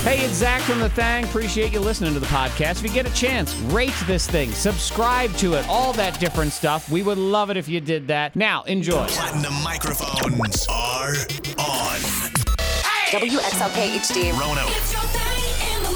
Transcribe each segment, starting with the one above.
Hey, it's Zach from The Thang. Appreciate you listening to the podcast. If you get a chance, rate this thing, subscribe to it, all that different stuff. We would love it if you did that. Now, enjoy. Platinum microphones are on. Hey! WXLK HD. Rono. It's your thing in the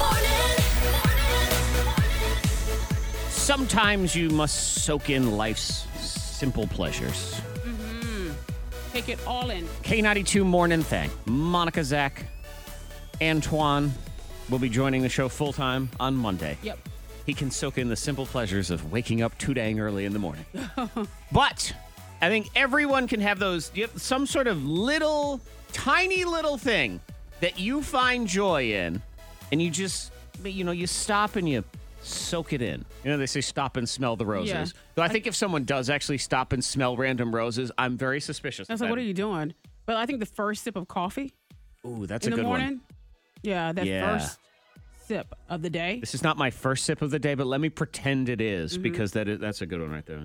morning. Sometimes you must soak in life's simple pleasures. Take it all in. K92 Morning Thang. Monica, Zach, Antoine will be joining the show full-time on Monday. Yep. He can soak in the simple pleasures of waking up too dang early in the morning. But I think everyone can have those. You have some sort of tiny little thing that you find joy in, and you just, you stop and you soak it in. They say stop and smell the roses. Yeah. Though I think if someone does actually stop and smell random roses, I'm very suspicious. I was like, what are you doing? But I think the first sip of coffee Ooh, that's in a the good morning. one. Yeah, that Yeah. first sip of the day. This is not my first sip of the day, but let me pretend it is because that's a good one right there.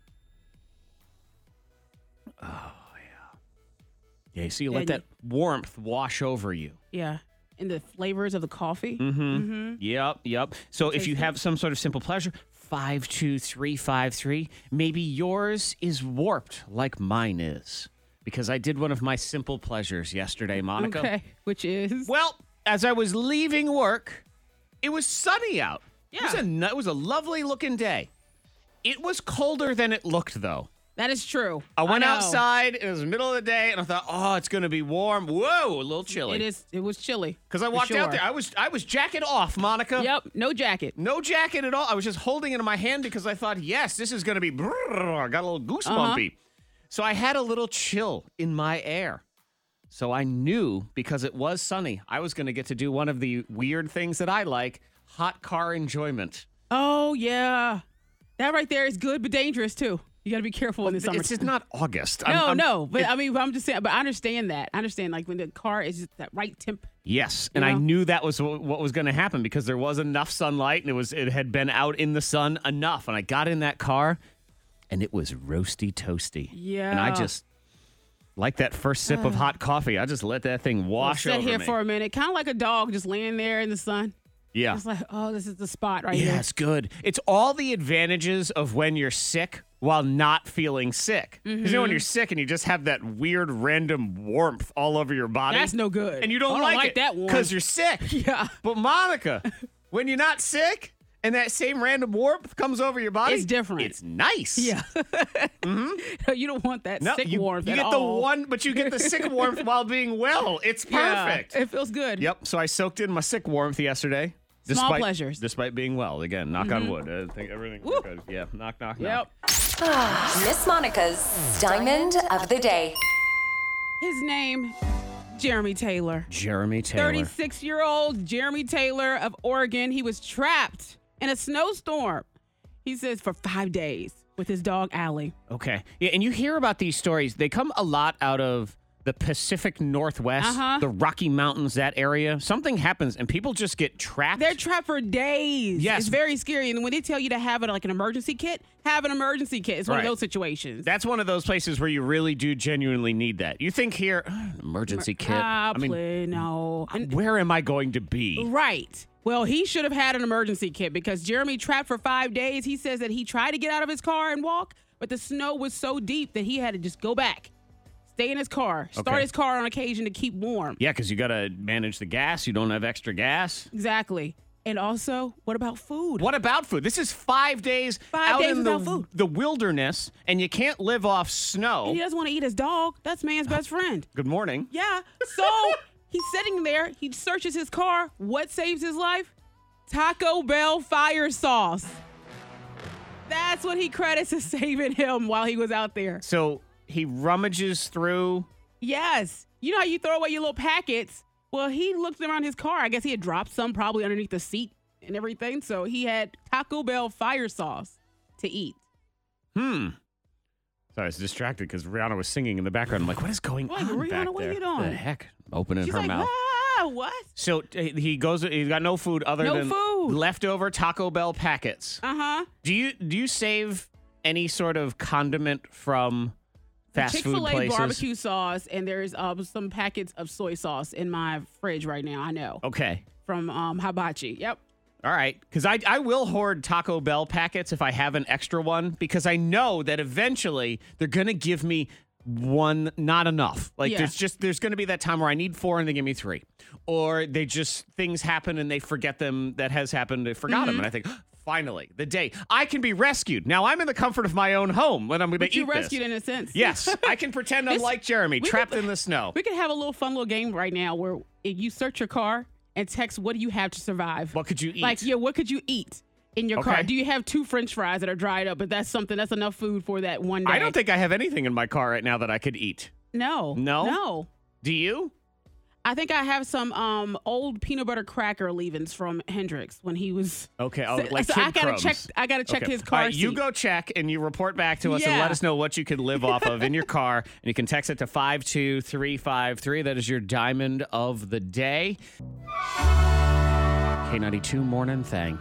Oh, yeah. Yeah, so you let that warmth wash over you. Yeah. And the flavors of the coffee. Yep. So if you have some sort of simple pleasure, 52353, maybe yours is warped like mine is. Because I did one of my simple pleasures yesterday, Monica. Okay. Which is? Well, as I was leaving work, it was sunny out. Yeah. It was a lovely looking day. It was colder than it looked, though. That is true. I went know. outside. It was the middle of the day, and I thought, oh, it's going to be warm. Whoa, a little chilly. It was chilly. Because I walked out there. I was jacket off, Monica. Yep. No jacket. No jacket at all. I was just holding it in my hand because I thought, yes, this is going to be. I got a little goosebumpy. So I had a little chill in my air. So I knew because it was sunny, I was going to get to do one of the weird things that I like, hot car enjoyment. Oh, yeah. That right there is good but dangerous, too. You got to be careful in the summer. It's just not August. But I'm just saying, but I understand that. I understand, like, when the car is just that right temp. Yes, and I knew that was what was going to happen because there was enough sunlight and it had been out in the sun enough. And I got in that car, and it was roasty toasty. Yeah. And I just, like that first sip of hot coffee, I just let that thing wash over me. Sit here for a minute, kind of like a dog just laying there in the sun. Yeah. It's like, oh, this is the spot right here. Yeah, it's good. It's all the advantages of when you're sick while not feeling sick. Because when you're sick and you just have that weird random warmth all over your body. That's no good. And you don't I don't like it that warmth. because you're sick. Yeah. But Monica, when you're not sick and that same random warmth comes over your body. It's different. It's nice. Yeah. You don't want that sick warmth you at get all. but you get the sick warmth while being well. It's perfect. Yeah, it feels good. Yep. So I soaked in my sick warmth yesterday. Small pleasures. Despite being well. Again, knock on wood. I think everything was good. Yeah, knock. Yep. Miss Monica's Diamond of the Day. His name, Jeremy Taylor. Jeremy Taylor. 36-year-old Jeremy Taylor of Oregon. He was trapped in a snowstorm, he says, for 5 days with his dog, Allie. Okay. Yeah, and you hear about these stories. They come a lot out of the Pacific Northwest, the Rocky Mountains, that area. Something happens and people just get trapped. They're trapped for days. Yes. It's very scary. And when they tell you to have an emergency kit, have an emergency kit. It's one of those situations. That's one of those places where you really do genuinely need that. You think here, emergency kit. No. Where am I going to be? Right. Well, he should have had an emergency kit because Jeremy trapped for 5 days. He says that he tried to get out of his car and walk, but the snow was so deep that he had to just go back. Stay in his car. Start his car on occasion to keep warm. Yeah, because you got to manage the gas. You don't have extra gas. Exactly. And also, what about food? What about food? This is 5 days out in the wilderness, and you can't live off snow. And he doesn't want to eat his dog. That's man's best friend. Good morning. Yeah. So he's sitting there. He searches his car. What saves his life? Taco Bell fire sauce. That's what he credits as saving him while he was out there. So he rummages through. Yes. You know how you throw away your little packets? Well, he looked around his car. I guess he had dropped some probably underneath the seat and everything. So he had Taco Bell fire sauce to eat. Sorry, I was distracted because Rihanna was singing in the background. I'm like, what is going on Rihanna, back what there? are you doing? The heck? Opening She's her like, mouth. What? So he goes. He's got no food other than leftover Taco Bell packets. Uh-huh. Do you save any sort of condiment from fast food Chick-fil-A places. barbecue sauce, and there's some packets of soy sauce in my fridge right now. I know. Okay. From Hibachi. Yep. All right. Because I will hoard Taco Bell packets if I have an extra one, because I know that eventually they're going to give me one, not enough. Like Yeah. there's going to be that time where I need 4 and they give me 3. Or things happen and they forget them. That has happened. They forgot them. And I think, finally, the day I can be rescued. Now I'm in the comfort of my own home when I'm going to eat You this. rescued in a sense. Yes, I can pretend I'm like Jeremy, trapped in the snow. We could have a little fun little game right now where you search your car and text, what do you have to survive? What could you eat? Like, what could you eat in your Okay. car? Do you have 2 French fries that are dried up? But that's enough food for that one day. I don't think I have anything in my car right now that I could eat. No. No? No. Do you? I think I have some old peanut butter cracker leavings from Hendrix when he was. Okay, So like I Kid gotta Crumbs. check. I gotta check Okay. his car All right, you seat. go check and you report back to us and Yeah. let us know what you could live off of in your car. And you can text it to 52353. That is your diamond of the day. K92 Morning Thang.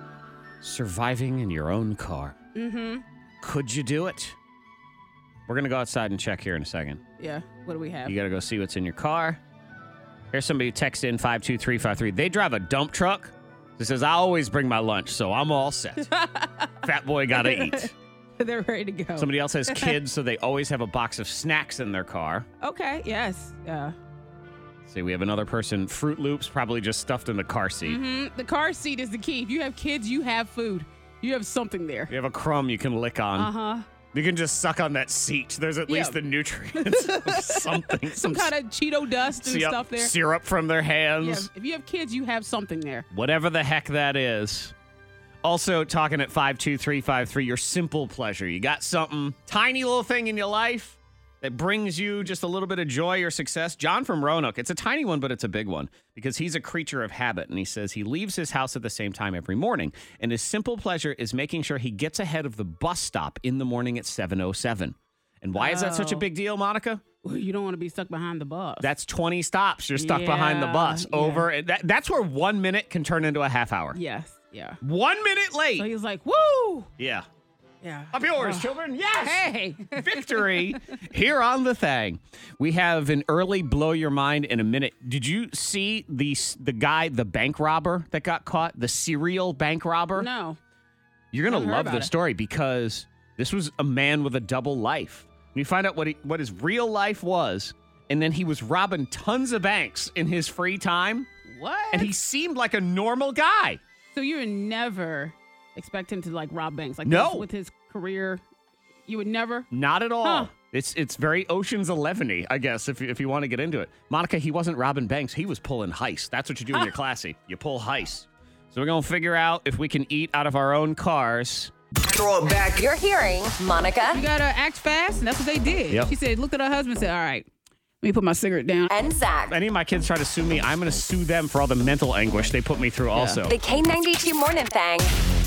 Surviving in your own car. Mm-hmm. Could you do it? We're going to go outside and check here in a second. Yeah. What do we have? You got to go see what's in your car. Here's somebody who texted in 52353. They drive a dump truck. It says, I always bring my lunch, so I'm all set. Fat boy got to eat. They're ready to go. Somebody else has kids, so they always have a box of snacks in their car. Okay. Yes. Yeah. See, we have another person, Fruit Loops, probably just stuffed in the car seat. The car seat is the key. If you have kids, you have food. You have something there. You have a crumb you can lick on. Uh-huh. You can just suck on that seat. There's at least the nutrients of something. Some kind of Cheeto dust and stuff there. Syrup from their hands. Yeah. If you have kids, you have something there. Whatever the heck that is. Also, talking at 52353, your simple pleasure. You got something, tiny little thing in your life that brings you just a little bit of joy or success. John from Roanoke, it's a tiny one, but it's a big one because he's a creature of habit. And he says he leaves his house at the same time every morning. And his simple pleasure is making sure he gets ahead of the bus stop in the morning at 7:07. And why is that such a big deal, Monica? Well, you don't want to be stuck behind the bus. That's 20 stops. You're stuck behind the Yeah, bus. yeah. Over. And that's where 1 minute can turn into a half hour. Yes. Yeah. 1 minute late. So he was like, woo! Yeah. Yeah. Up yours, children. Yes. Hey. Victory here on the thing. We have an early blow your mind in a minute. Did you see the guy, the bank robber that got caught? The serial bank robber? No. You're going to Haven't heard love about this it. story because this was a man with a double life. We find out what his real life was, and then he was robbing tons of banks in his free time, What? and he seemed like a normal guy. So you would never expect him to like rob banks like No. this with his career. You would never. Not at all. Huh. It's very Ocean's 11-y, I guess, if you want to get into it. Monica, he wasn't robbing banks. He was pulling heists. That's what you do when you're classy. You pull heists. So we're going to figure out if we can eat out of our own cars. Throw it back. You're hearing Monica You gotta act fast, and that's what they did. Yep. She said, looked at her husband and said, all right, let me put my cigarette down. and Zach. Any of my kids try to sue me, I'm going to sue them for all the mental anguish they put me through also. The K92 Morning Thang.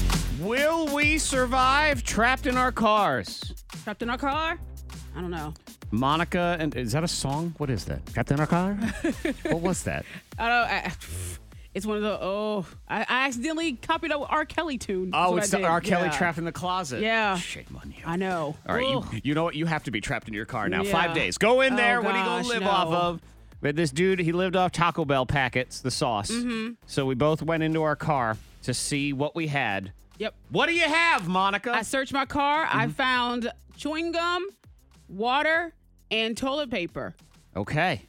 Will we survive trapped in our cars? Trapped in our car? I don't know. Monica, and is that a song? What is that? Trapped in our car? What was that? I don't. It's one of the. I accidentally copied a R. Kelly tune. Oh, That's it's what I the did. R. Kelly Yeah. trapped in the closet. Yeah. Shame on you. I know. All right, Ugh. you know what? You have to be trapped in your car now. Yeah. 5 days. Go in there. Oh, What are you going gosh, to live no. off of? But this dude, he lived off Taco Bell packets, the sauce. Mm-hmm. So we both went into our car to see what we had. Yep. What do you have, Monica? I searched my car. Mm-hmm. I found chewing gum, water, and toilet paper. Okay.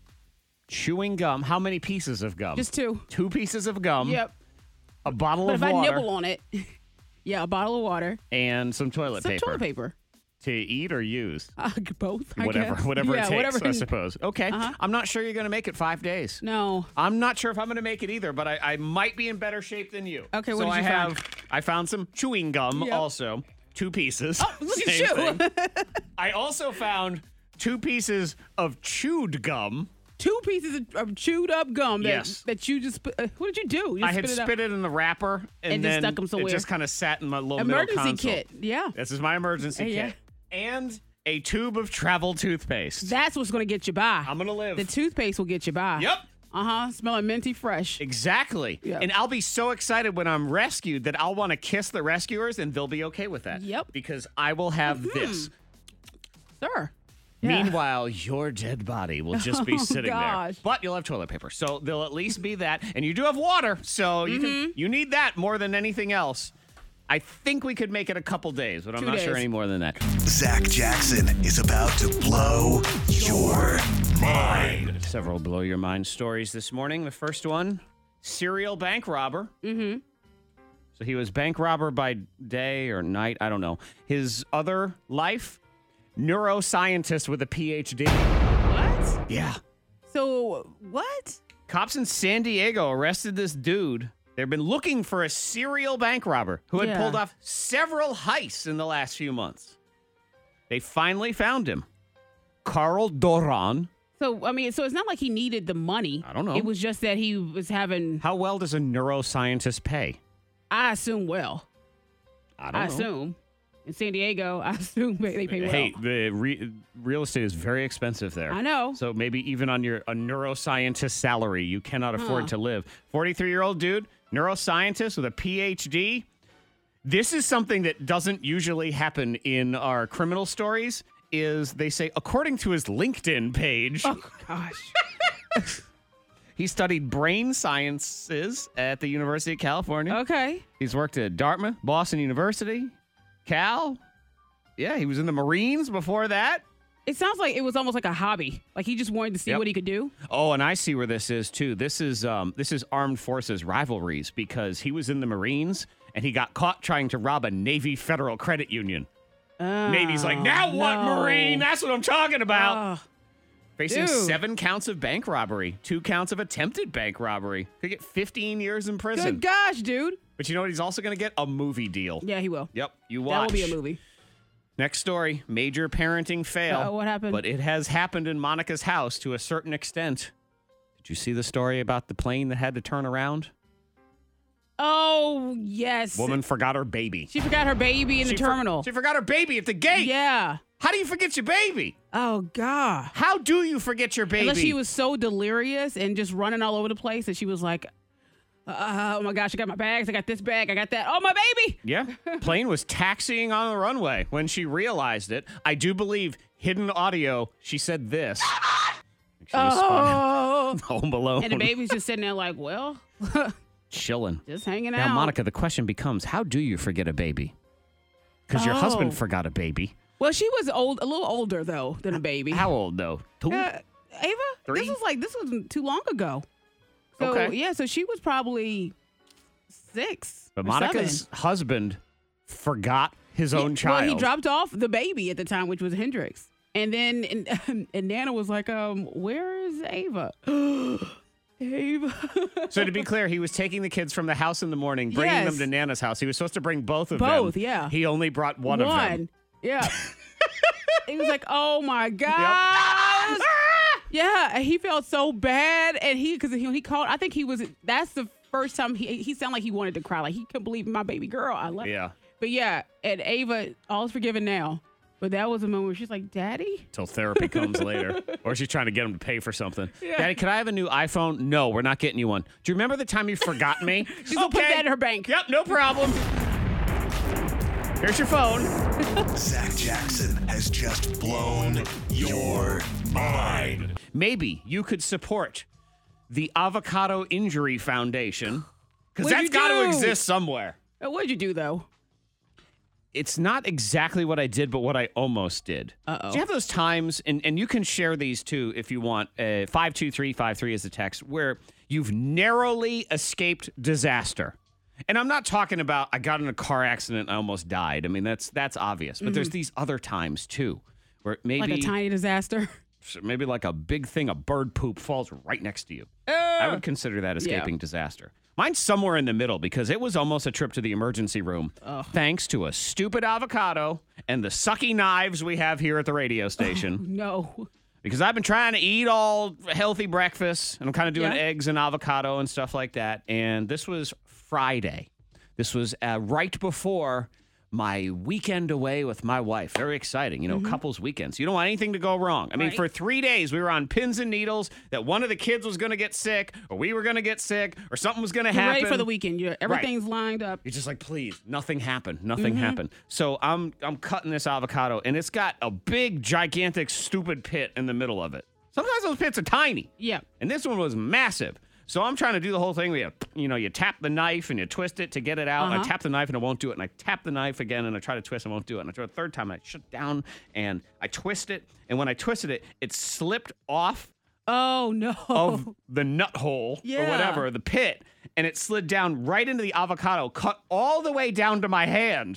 Chewing gum. How many pieces of gum? Just 2. 2 pieces of gum. Yep. A bottle But of if I water. nibble on it, yeah, a bottle of water, And some toilet some paper. toilet paper. To eat or use? Both. I Whatever guess. whatever Yeah, it takes, whatever. I suppose. Okay. Uh-huh. I'm not sure you're going to make it 5 days. No. I'm not sure if I'm going to make it either, but I might be in better shape than you. Okay, so what did you find? I found some chewing gum Yep. also. 2 pieces. Oh, look at Same you. thing. I also found 2 pieces of chewed gum. 2 pieces of chewed up gum that, Yes. that you just what did you do? You I had spit spit it in the wrapper and And then just stuck 'em somewhere. it just kind of sat in my little Emergency middle console. kit. Yeah. This is my emergency Yeah. kit. And a tube of travel toothpaste. That's what's going to get you by. I'm going to live. The toothpaste will get you by. Yep. Smelling minty fresh. Exactly. Yeah. And I'll be so excited when I'm rescued that I'll want to kiss the rescuers and they'll be okay with that. Yep. Because I will have this. Sir. Yeah. Meanwhile, your dead body will just be sitting there. gosh. But you'll have toilet paper. So there'll at least be that. And you do have water. So you need that more than anything else. I think we could make it a couple days, but I'm 2 not sure days. any more than that. Zach Jackson is about to blow your mind. Several blow your mind stories this morning. The first one, serial bank robber. Mm-hmm. So he was bank robber by day or night. I don't know. His other life, neuroscientist with a PhD. What? Yeah. So, what? Cops in San Diego arrested this dude. They've been looking for a serial bank robber who had Yeah. pulled off several heists in the last few months. They finally found him. Carl Doran. So, I mean, so it's not like he needed the money. I don't know. It was just that he was having, How well does a neuroscientist pay? I assume, well. I don't I know. assume. In San Diego, I assume they pay well. Hey, the real estate is very expensive there. I know. So maybe even on a neuroscientist salary, you cannot afford to live. 43-year-old dude, neuroscientist with a PhD. This is something that doesn't usually happen in our criminal stories. Is they say, according to his LinkedIn page, Oh, gosh. he studied brain sciences at the University of California. Okay. He's worked at Dartmouth, Boston University, Cal. Yeah, he was in the Marines before that. It sounds like it was almost like a hobby. Like he just wanted to see Yep. what he could do. Oh, and I see where this is too. This is armed forces rivalries because he was in the Marines and he got caught trying to rob a Navy Federal Credit Union. Navy's like, now what, no. Marine? That's what I'm talking about. Oh, Facing dude. 7 counts of bank robbery, 2 counts of attempted bank robbery. Could get 15 years in prison. good gosh, dude. But you know what? He's also going to get a movie deal. Yeah, he will. Yep, you That watch. will be a movie. Next story, major parenting fail. Uh-oh, what happened? But it has happened in Monica's house to a certain extent. Did you see the story about the plane that had to turn around? Oh, yes. Woman forgot her baby. She forgot her baby in the terminal. She forgot her baby at the gate. Yeah. How do you forget your baby? Oh, God. How do you forget your baby? Unless she was so delirious and just running all over the place that she was like, oh my gosh, I got my bags. I got this bag. I got that. Oh, my baby. Yeah. Plane was taxiing on the runway when she realized it. I do believe hidden audio, she said this. She was Oh. Home Alone. And the baby's just sitting there like, well, Chilling. just hanging Now, out. Monica, the question becomes, how do you forget a baby? Because your Oh. husband forgot a baby. Well, she was old, a little older, though, than a baby. How old, though? 2? Ava? 3? This was too long ago. So, Okay. yeah, so she was probably 6 But or Monica's 7. husband forgot his own Well, child. he dropped off the baby at the time, which was Hendrix. And then and Nana was like, where is Ava? Ava. So to be clear, he was taking the kids from the house in the morning, bringing Yes. them to Nana's house. He was supposed to bring both of them. Both, yeah. He only brought one of them. Yeah. He was like, oh my God. Yeah. And he felt so bad. And because he called, I think that's the first time he sounded like he wanted to cry. Like he couldn't believe my baby girl. I left. Yeah. But yeah, and Ava, all's forgiven now. But that was a moment where she's like, Daddy? Till therapy comes later. Or she's trying to get him to pay for something. Daddy, can I have a new iPhone? No, we're not getting you one. Do you remember the time you forgot me? She's going to put that in her bank. Yep, no problem. Here's your phone. Zach Jackson has just blown your mind. Maybe you could support the Avocado Injury Foundation. Because What'd that's you got to do? exist somewhere. What'd you do, though? It's not exactly what I did, but what I almost did. Uh-oh. Do you have those times, and you can share these too if you want, 52353 is the text, where you've narrowly escaped disaster? And I'm not talking about I got in a car accident and I almost died. I mean, that's obvious. But there's these other times too, where maybe Like a tiny disaster? maybe like a big thing of bird poop falls right next to you. I would consider that escaping disaster. Mine's somewhere in the middle because it was almost a trip to the emergency room thanks to a stupid avocado and the sucky knives we have here at the radio station. No. Because I've been trying to eat all healthy breakfast and I'm kind of doing Yeah. eggs and avocado and stuff like that. And this was Friday. This was right before my weekend away with my wife. Very exciting, couples weekends. You don't want anything to go wrong. I mean, Right. for 3 days, we were on pins and needles that one of the kids was going to get sick, or we were going to get sick, or something was going to You're happen. ready for the weekend. Everything's lined up. You're just like, please, nothing happened. Nothing happened. So I'm cutting this avocado, and it's got a big, gigantic, stupid pit in the middle of it. Sometimes those pits are tiny. Yeah. And this one was massive. So I'm trying to do the whole thing where you tap the knife and you twist it to get it out. And I tap the knife and it won't do it. And I tap the knife again and I try to twist and it won't do it. And I try the third time and I shut down and I twist it. And when I twisted it, it slipped off Oh, no. of the nut hole or Yeah. whatever, the pit. And it slid down right into the avocado, cut all the way down to my hand.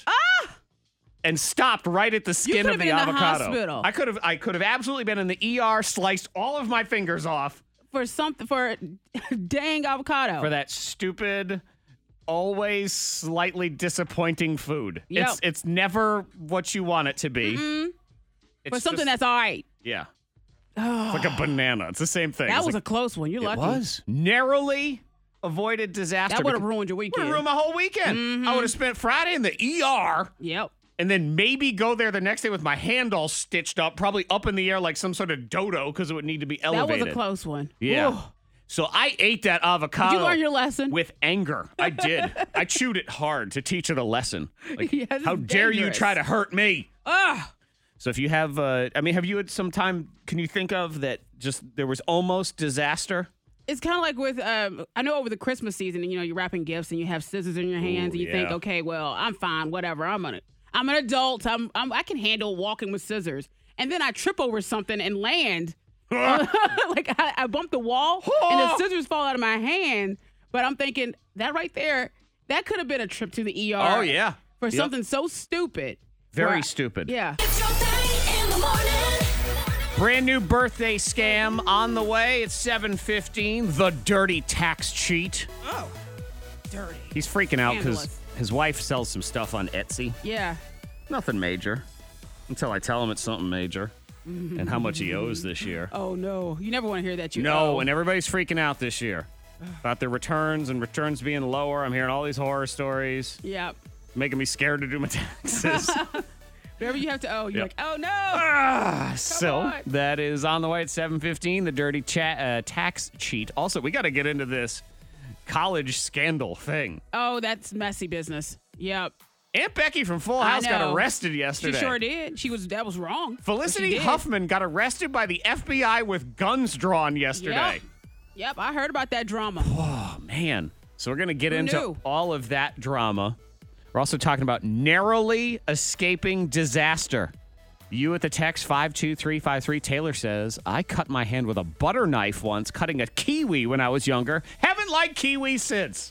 And stopped right at the skin could of have the been in the avocado. hospital. I could have absolutely been in the ER, sliced all of my fingers off. For dang avocado. For that stupid, always slightly disappointing food. Yep. It's never what you want it to be. It's For something just- that's all right. yeah. It's like a banana. It's the same thing. That It's was like, a close one. You're it lucky. was narrowly avoided disaster. That would have because- ruined your would weekend. have ruined my whole weekend. I would have spent Friday in the ER. Yep. And then maybe go there the next day with my hand all stitched up, probably up in the air like some sort of dodo because it would need to be That elevated. was a close one. Yeah. Ooh. So I ate that avocado. Did you learn your lesson? With anger. I did. I chewed it hard to teach it a lesson. Like, Yes, it's how dare you dangerous. try to hurt me? Ugh. So if you have, have you had some time, can you think of that just there was almost disaster? It's kind of like with, I know over the Christmas season, and you're wrapping gifts and you have scissors in your hands and you think, yeah. okay, well, I'm fine, whatever. I'm an adult. I can handle walking with scissors. And then I trip over something and land. Like I bump the wall and the scissors fall out of my hand. But I'm thinking that right there, that could have been a trip to the ER. Oh, yeah. For Yep. something so stupid. Very Where- stupid. Yeah. It's your thing in the morning. Brand new birthday scam on the way. It's 7:15. The dirty tax cheat. Oh, dirty. He's freaking out because Scandalous. his wife sells some stuff on Etsy. Yeah. Nothing major until I tell him it's something major and how much he owes this year. Oh, no. You never want to hear that. No, and everybody's freaking out this year about their returns and returns being lower. I'm hearing all these horror stories, Yeah. making me scared to do my taxes. Whatever you have to owe, you're Yep. like, oh, no. So on. that is on the way at 7:15, the dirty tax cheat. Also, we got to get into this college scandal thing. Oh, that's messy business. Yep. Aunt Becky from Full I House got know. arrested She yesterday. sure did. That was wrong. Felicity But she did. Huffman got arrested by the FBI with guns drawn yesterday. Yep, I heard about that drama. Oh, man. So we're going to get Who into knew? all of that drama. We're also talking about narrowly escaping disaster. You at the text 52353. Taylor says, I cut my hand with a butter knife once, cutting a kiwi when I was younger. Haven't liked kiwi since.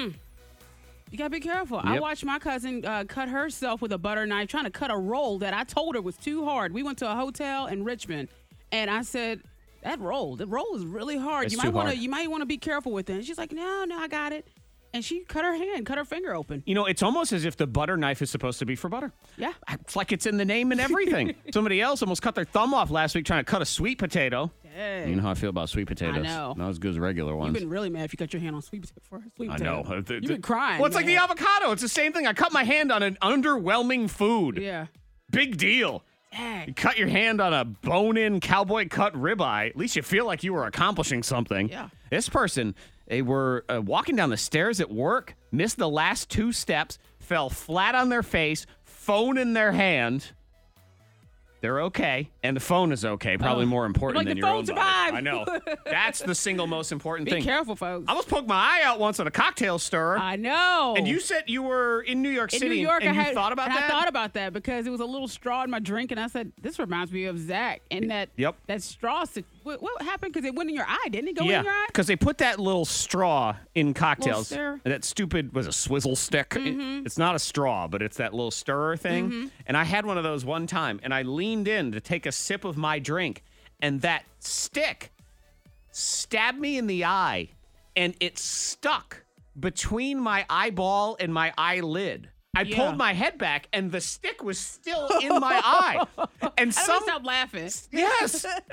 You gotta be careful. I Yep. watched my cousin cut herself with a butter knife, trying to cut a roll that I told her was too hard. We went to a hotel in Richmond, and I said, the roll is really hard. It's You too might want to hard. you might want to be careful with it. And she's like, no, I got it. And she cut her finger open. You know, it's almost as if the butter knife is supposed to be for butter. Yeah. It's like it's in the name and everything. Somebody else almost cut their thumb off last week trying to cut a sweet potato. Dang. You know how I feel about sweet potatoes. know. Not as good as regular You've ones. been really mad if you cut your hand on sweet potato. I know. You've been crying. Well, it's like the man. avocado. It's the same thing. I cut my hand on an underwhelming food. Yeah. Big deal. You Dang. cut your hand on a bone-in cowboy cut ribeye. At least you feel like you were accomplishing something. Yeah. This person, they were walking down the stairs at work, missed the last 2 steps, fell flat on their face, phone in their hand. They're okay, and the phone is okay. Probably more important Like than the your phone own body. survived. I know. That's the single most important Be thing. careful, folks. I almost poked my eye out once on a cocktail stirrer. I know. And you said you were in New York in City, New York, and I you thought about that? I thought about that because it was a little straw in my drink, and I said, "This reminds me of Zach." And that straw. What happened? Because it went in your eye, didn't it? Go in your eye? because they put that little straw in cocktails. stir. That stupid was a swizzle stick. It's not a straw, but it's that little stirrer thing. And I had one of those one time, and I leaned in to take a sip of my drink, and that stick stabbed me in the eye, and it stuck between my eyeball and my eyelid. I Yeah. pulled my head back, and the stick was still in my eye. And I don't stop laughing. Yes.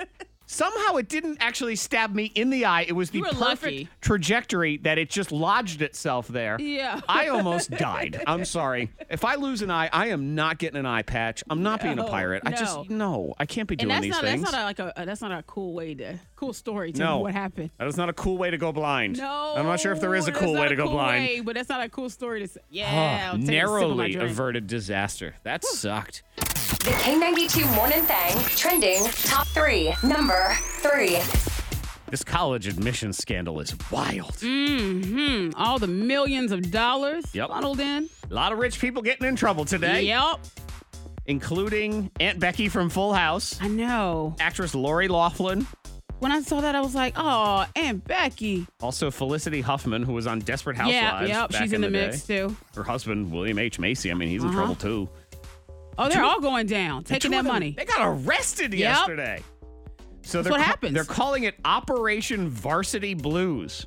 Somehow it didn't actually stab me in the eye. It was the You were perfect lucky. trajectory that it just lodged itself there. Yeah. I almost died. I'm sorry. If I lose an eye, I am not getting an eye patch. I'm not being a pirate. I can't be doing these things. That's not a cool story to No. what happened. That is not a cool way to go blind. No. I'm not sure if there is a that's cool not way a to go cool blind. way, but that's not a cool story to say. Yeah. I'll take a sip of my Narrowly drink. averted disaster. That sucked. The K92 Morning Thang trending top 3. Number 3. This college admissions scandal is wild. All the millions of dollars Yep. funneled in. A lot of rich people getting in trouble today, Yep. including Aunt Becky from Full House, I know. actress Lori Loughlin, When I saw that, I was like, oh, Aunt Becky. also Felicity Huffman, who was on Desperate Housewives. Yep. back She's in the day. mix, too. Her husband, William H. Macy, I mean, he's in trouble too. Oh, they're all going down, taking Two that of them, money. They got arrested yesterday. So That's what happens. They're calling it Operation Varsity Blues.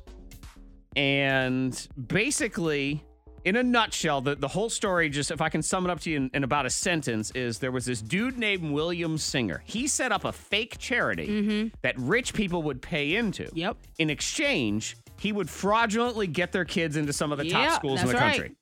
And basically, in a nutshell, the whole story, just if I can sum it up to you in about a sentence, is there was this dude named William Singer. He set up a fake charity that rich people would pay into. Yep. In exchange, he would fraudulently get their kids into some of the top Yep, schools in the that's right. country.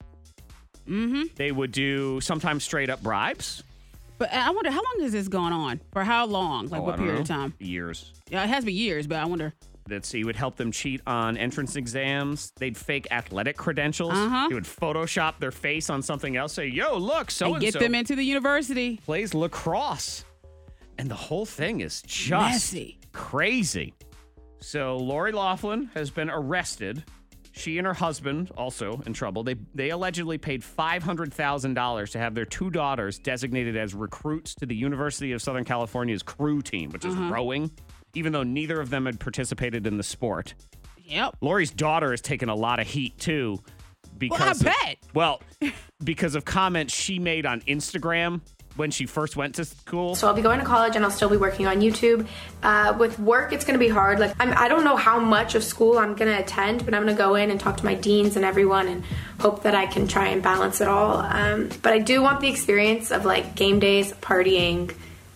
They would do sometimes straight up bribes. But I wonder, how long has this gone on? For how long? Like, Oh, what I don't period of know. time? Years. Yeah, it has been years, but I wonder. He would help them cheat on entrance exams. They'd fake athletic credentials. He would Photoshop their face on something else. Say, yo, look, so And and get so them into the university. plays lacrosse. And the whole thing is just Messy. crazy. So Lori Loughlin has been arrested. She and her husband also in trouble. They allegedly paid $500,000 to have their 2 daughters designated as recruits to the University of Southern California's crew team, which is rowing, even though neither of them had participated in the sport. Yep. Lori's daughter has taken a lot of heat too because bet. because of comments she made on Instagram when she first went to school. So I'll be going to college and I'll still be working on YouTube. With work, it's going to be hard. I don't know how much of school I'm going to attend, but I'm going to go in and talk to my deans and everyone and hope that I can try and balance it all. But I do want the experience of game days, partying.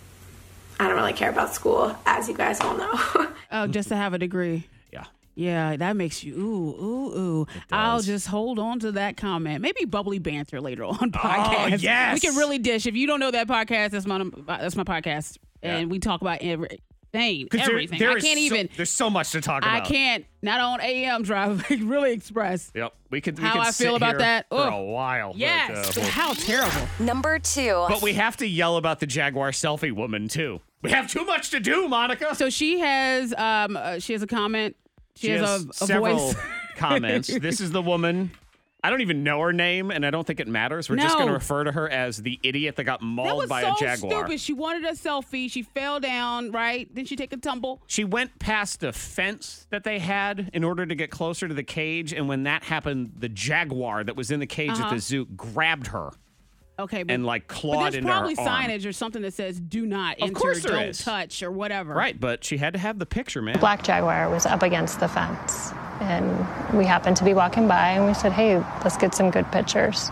I don't really care about school, as you guys all know. Oh, just to have a degree. Yeah. Yeah, that makes you ooh. I'll just hold on to that comment. Maybe bubbly banter later on podcast. yes. We can really dish. If you don't know that podcast, that's my podcast, and we talk about everything. Everything. I can't even. There's so much to talk about. I can't. Not on AM Drive. Really express. Yep. We could How I sit feel about here that. for Ugh. a while. Yes. But, How terrible. Number 2. but we have to yell about the Jaguar selfie woman too. We have too much to do, Monica. So she has a comment. She has a several voice. comments. This is the woman. I don't even know her name, and I don't think it matters. We're just going to No. refer to her as the idiot that got That mauled was by so a Jaguar. stupid. She wanted a selfie. She fell down, right? Then she take a tumble. She went past a fence that they had in order to get closer to the cage, and when that happened, the Jaguar that was in the cage at the zoo grabbed her Okay, but, and but clawed there's into her probably arm. signage or something that says "Do not Of enter," course there "Don't is. touch," or whatever. Right, but she had to have the picture, man. Black Jaguar was up against the fence, and we happened to be walking by, and we said, hey, let's get some good pictures.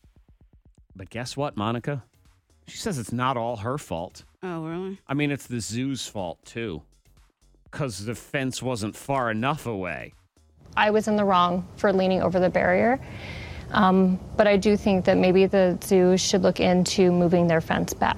But guess what, Monica? She says it's not all her fault. Oh, really? I mean, it's the zoo's fault, too, because the fence wasn't far enough away. I was in the wrong for leaning over the barrier, but I do think that maybe the zoo should look into moving their fence back.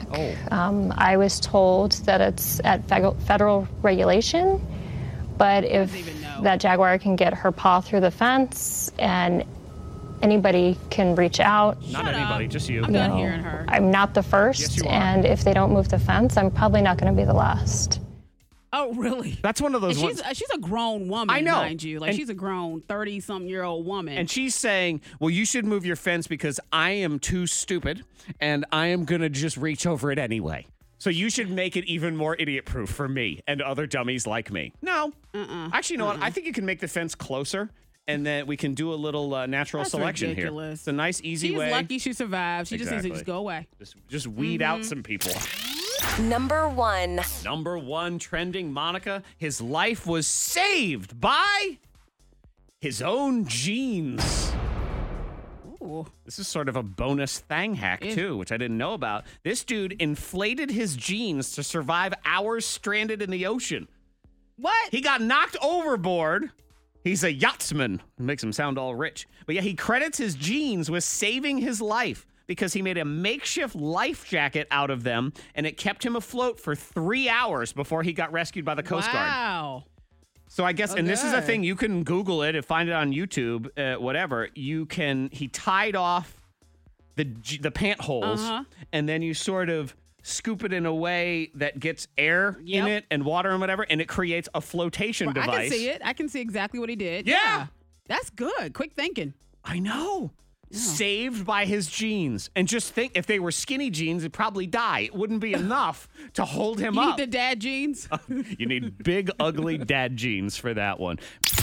I was told that it's at federal regulation, but if that Jaguar can get her paw through the fence and anybody can reach out. Not anybody, just you. I'm done hearing her. I'm not the first, Yes, you are. and if they don't move the fence, I'm probably not going to be the last. Oh, really? That's one of those And ones. she's a grown woman, I know. mind you. Like, And- she's a grown 30-something-year-old woman. And she's saying, well, you should move your fence because I am too stupid and I am going to just reach over it anyway. So you should make it even more idiot-proof for me and other dummies like me. No. Actually, you know what? I think you can make the fence closer and then we can do a little natural That's selection ridiculous. here. It's a nice, easy she's way. lucky she survived. She just needs to Exactly. just go away. Just weed out some people. Number 1. Number 1 trending, Monica. His life was saved by his own jeans. Ooh. This is sort of a bonus thang hack, too, which I didn't know about. This dude inflated his jeans to survive hours stranded in the ocean. What? He got knocked overboard. He's a yachtsman. It makes him sound all rich. But yeah, he credits his jeans with saving his life because he made a makeshift life jacket out of them, and it kept him afloat for 3 hours before he got rescued by the Coast Guard. Wow. So I guess, and this is a Okay. thing, you can Google it and find it on YouTube, whatever. He tied off the pant holes, and then you sort of scoop it in a way that gets air in it and water and whatever, and it creates a flotation device. I can see it. I can see exactly what he did. Yeah. That's good. Quick thinking. I know. Saved by his jeans. And just think, if they were skinny jeans, it'd probably die. It wouldn't be enough to hold him You up. need the dad jeans? You need big, ugly dad jeans for that one.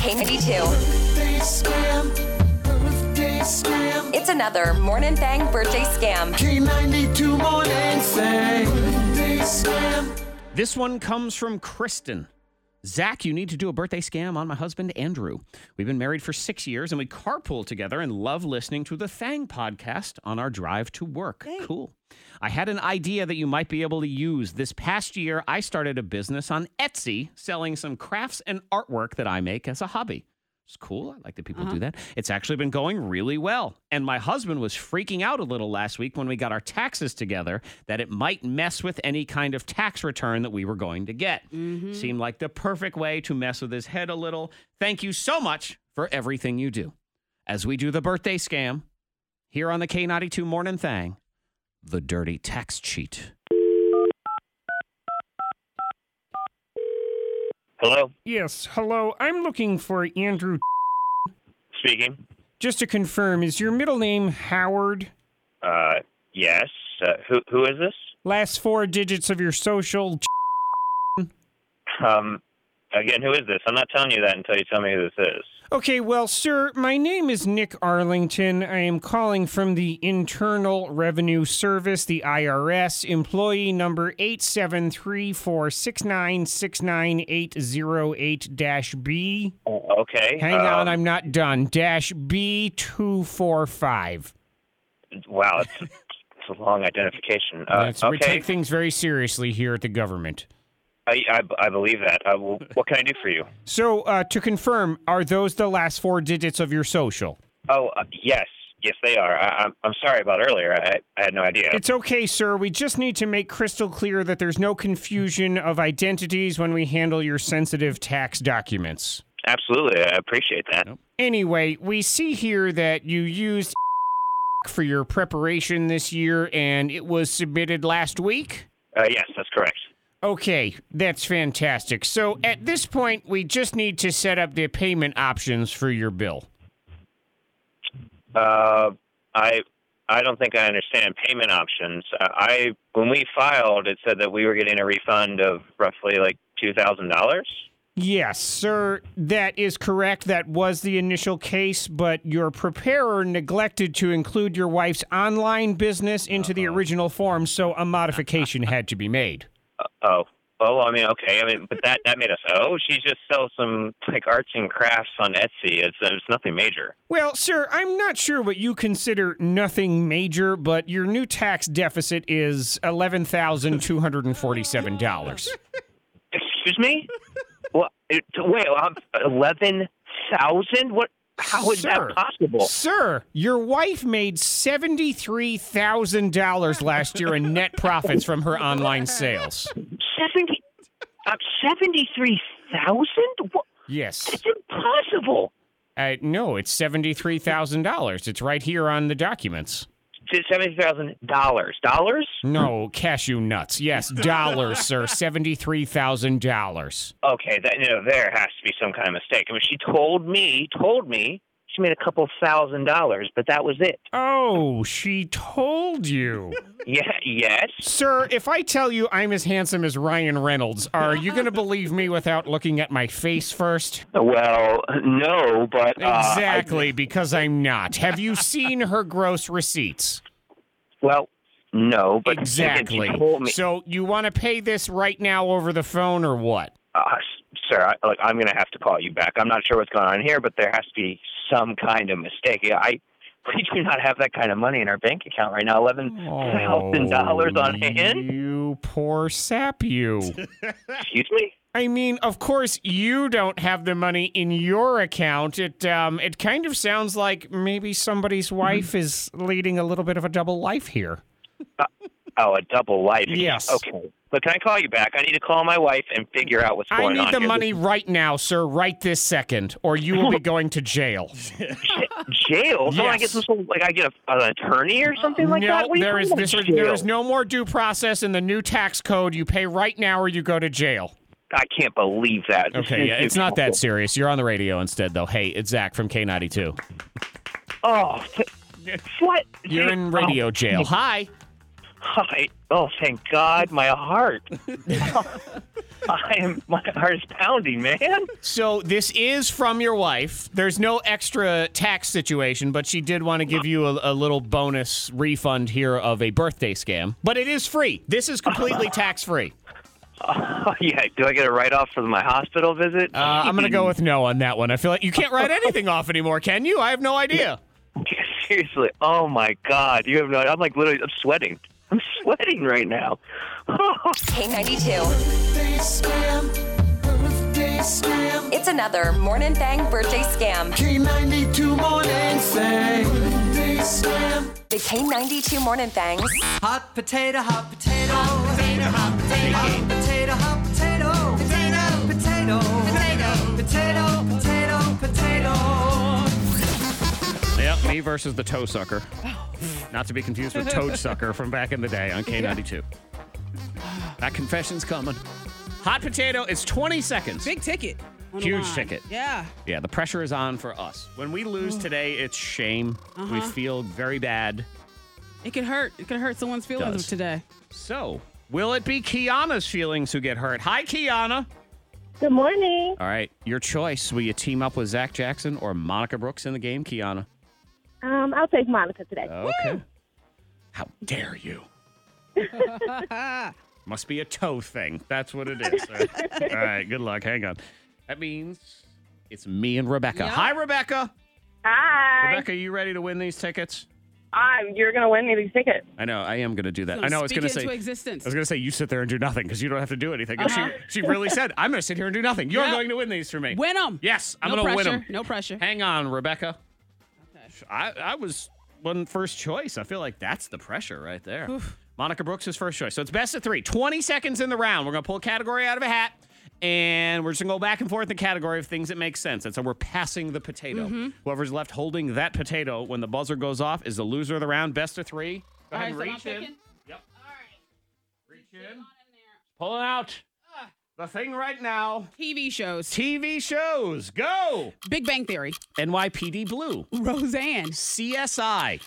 K92. It's another Morning Thang birthday scam. This one comes from Kristen. Zach, you need to do a birthday scam on my husband, Andrew. We've been married for 6 years, and we carpool together and love listening to the Thang podcast on our drive to work. Cool. I had an idea that you might be able to use. This past year, I started a business on Etsy selling some crafts and artwork that I make as a hobby. It's cool. I like that people do that. It's actually been going really well. And my husband was freaking out a little last week when we got our taxes together that it might mess with any kind of tax return that we were going to get. Seemed like the perfect way to mess with his head a little. Thank you so much for everything you do. As we do the birthday scam here on the K92 Morning Thang, the dirty tax cheat. Hello? Yes, hello. I'm looking for Andrew. Speaking. Just to confirm, is your middle name Howard? Yes. Who is this? Last 4 digits of your social. Again, who is this? I'm not telling you that until you tell me who this is. Okay, well, sir, my name is Nick Arlington. I am calling from the Internal Revenue Service, the IRS, employee number 87346969808-B. Okay. Hang on, I'm not done. -B245. Wow, it's a long identification. We Okay. take things very seriously here at the government. I believe that. What can I do for you? So, to confirm, are those the last 4 digits of your social? Oh, yes. Yes, they are. I'm sorry about earlier. I had no idea. It's okay, sir. We just need to make crystal clear that there's no confusion of identities when we handle your sensitive tax documents. Absolutely. I appreciate that. Anyway, we see here that you used for your preparation this year, and it was submitted last week? Yes, that's correct. Okay, that's fantastic. So at this point, we just need to set up the payment options for your bill. I don't think I understand payment options. When we filed, it said that we were getting a refund of roughly like $2,000. Yes, sir, that is correct. That was the initial case, but your preparer neglected to include your wife's online business into the original form, so a modification had to be made. I mean, okay. I mean, but that made us she just sells some like arts and crafts on Etsy. It's nothing major. Well, sir, I'm not sure what you consider nothing major, but your new tax deficit is $11,247. Excuse me? Well, wait, 11,000? What? How is that possible? Sir, your wife made $73,000 last year in net profits from her online sales. 73,000? Yes. That's impossible. No, it's $73,000. It's right here on the documents. $70,000. Dollars? No, cashew nuts. Yes, dollars, sir. $73,000. Okay, there has to be some kind of mistake. I mean, she told me she made a couple $1,000, but that was it. Oh, she told you. Yeah, yes. Sir, if I tell you I'm as handsome as Ryan Reynolds, are you going to believe me without looking at my face first? Well, no, but... Exactly, because I'm not. Have you seen her gross receipts? Well, no, but... Exactly. She told me. So you want to pay this right now over the phone or what? Sir, I'm going to have to call you back. I'm not sure what's going on here, but there has to be some kind of mistake. We do not have that kind of money in our bank account right now. $11,000 on hand. You poor sap, you. Excuse me? I mean, of course, you don't have the money in your account. It kind of sounds like maybe somebody's wife is leading a little bit of a double life here. A double life. Yes. Okay. But can I call you back? I need to call my wife and figure out what's going on. I need the here. money right now, sir, right this second, or you will be going to jail. Jail? So I get I get an attorney or something like that? No, there is no more due process in the new tax code. You pay right now or you go to jail. I can't believe that. Okay, yeah, it's not that serious. You're on the radio instead, though. Hey, it's Zach from K92. Oh, what? You're in radio jail. Hi. Hi. Oh, thank God, my heart. My heart is pounding, man. So this is from your wife. There's no extra tax situation, but she did want to give you a little bonus refund here of a birthday scam. But it is free. This is completely tax-free. Yeah. Do I get a write-off for my hospital visit? I'm going to go with no on that one. I feel like you can't write anything off anymore, can you? I have no idea. Seriously. Oh, my God. You have no idea. I'm like literally, I'm sweating. I'm sweating right now. K92. It's another Morning Thang birthday scam. K92 Morning Thang. The K92 Morning Thangs. Hot potato, hot potato. Hot potato, hot potato. Hot potato, hot potato. Potato, potato. Potato, potato, potato. Yep, me versus the toe sucker. Not to be confused with Toad Sucker from back in the day on K92. That confession's coming. Hot potato is 20 seconds. Big ticket. Huge ticket. Yeah. Yeah, the pressure is on for us. When we lose today, it's shame. We feel very bad. It could hurt. It could hurt someone's feelings today. So, will it be Kiana's feelings who get hurt? Hi, Kiana. Good morning. All right, your choice. Will you team up with Zach Jackson or Monica Brooks in the game, Kiana? I'll take Monica today. Okay. Woo! How dare you? Must be a toe thing. That's what it is. All right, good luck. Hang on. That means it's me and Rebecca. Yep. Hi, Rebecca. Hi. Rebecca, you ready to win these tickets? You're going to win me these tickets. I know. I am going to do that. So I know. I was going to say. Existence. I was going to say you sit there and do nothing because you don't have to do anything. She really said, "I'm going to sit here and do nothing. You're going to win these for me. Win them. Yes, I'm going to win them. No pressure. Hang on, Rebecca. Okay. I was one first choice. I feel like that's the pressure right there. Oof. Monica Brooks is first choice. So it's best of 3. 20 seconds in the round. We're going to pull a category out of a hat, and we're just going to go back and forth in the category of things that make sense. And so we're passing the potato. Whoever's left holding that potato when the buzzer goes off is the loser of the round. Best of 3. Go ahead and reach in. Yep. All right. Reach in. Pulling out the thing right now. TV shows. TV shows. Go. Big Bang Theory. NYPD Blue. Roseanne. CSI.